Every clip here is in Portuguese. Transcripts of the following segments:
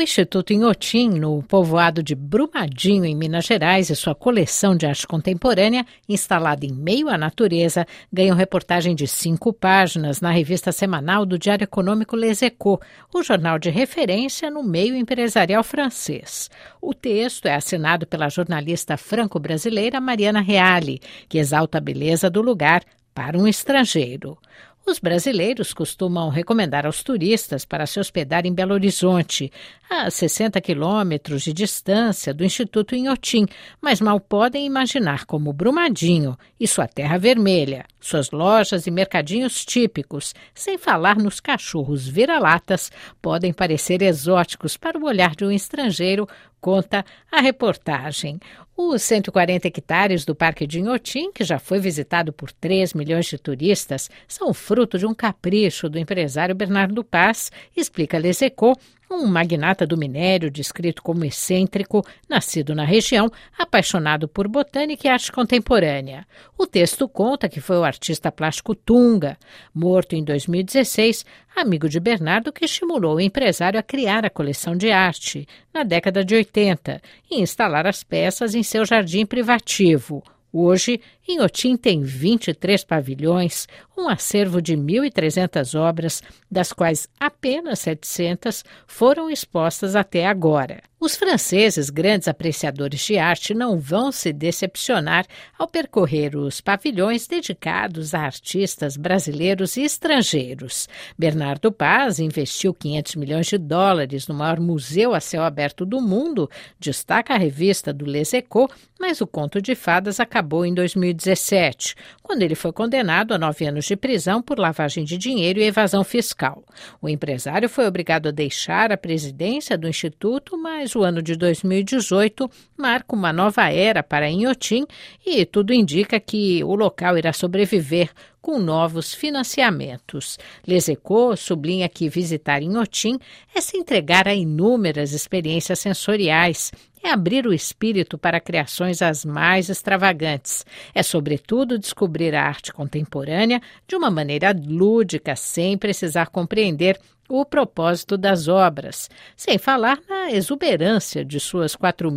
Instituto Inhotim, no povoado de Brumadinho, em Minas Gerais, e sua coleção de arte contemporânea, instalada em meio à natureza, ganham reportagem de 5 páginas na revista semanal do Diário Econômico Les Echos, o jornal de referência no meio empresarial francês. O texto é assinado pela jornalista franco-brasileira Mariana Reale, que exalta a beleza do lugar para um estrangeiro. Os brasileiros costumam recomendar aos turistas para se hospedar em Belo Horizonte, a 60 quilômetros de distância do Instituto Inhotim, mas mal podem imaginar como Brumadinho e sua terra vermelha, suas lojas e mercadinhos típicos, sem falar nos cachorros vira-latas, podem parecer exóticos para o olhar de um estrangeiro, conta a reportagem. Os 140 hectares do Parque de Inhotim, que já foi visitado por 3 milhões de turistas, são fruto de um capricho do empresário Bernardo Paz, explica Les Echos, um magnata do minério descrito como excêntrico, nascido na região, apaixonado por botânica e arte contemporânea. O texto conta que foi o artista plástico Tunga, morto em 2016, amigo de Bernardo, que estimulou o empresário a criar a coleção de arte na década de 80 e instalar as peças em seu jardim privativo. Hoje, Inhotim tem 23 pavilhões, um acervo de 1.300 obras, das quais apenas 700 foram expostas até agora. Os franceses, grandes apreciadores de arte, não vão se decepcionar ao percorrer os pavilhões dedicados a artistas brasileiros e estrangeiros. Bernardo Paz investiu $500 milhões no maior museu a céu aberto do mundo, destaca a revista do Les Echos, mas o conto de fadas acabou em 2017, quando ele foi condenado a 9 anos de prisão por lavagem de dinheiro e evasão fiscal. O empresário foi obrigado a deixar a presidência do Instituto, mas o ano de 2018 marca uma nova era para Inhotim e tudo indica que o local irá sobreviver com novos financiamentos. Les Echos sublinha que visitar Inhotim é se entregar a inúmeras experiências sensoriais, é abrir o espírito para criações as mais extravagantes. É, sobretudo, descobrir a arte contemporânea de uma maneira lúdica, sem precisar compreender o propósito das obras, sem falar na exuberância de suas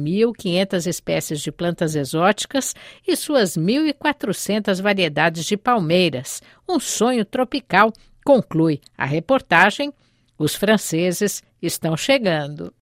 4.500 espécies de plantas exóticas e suas 1.400 variedades de palmeiras. Um sonho tropical, conclui a reportagem. Os franceses estão chegando.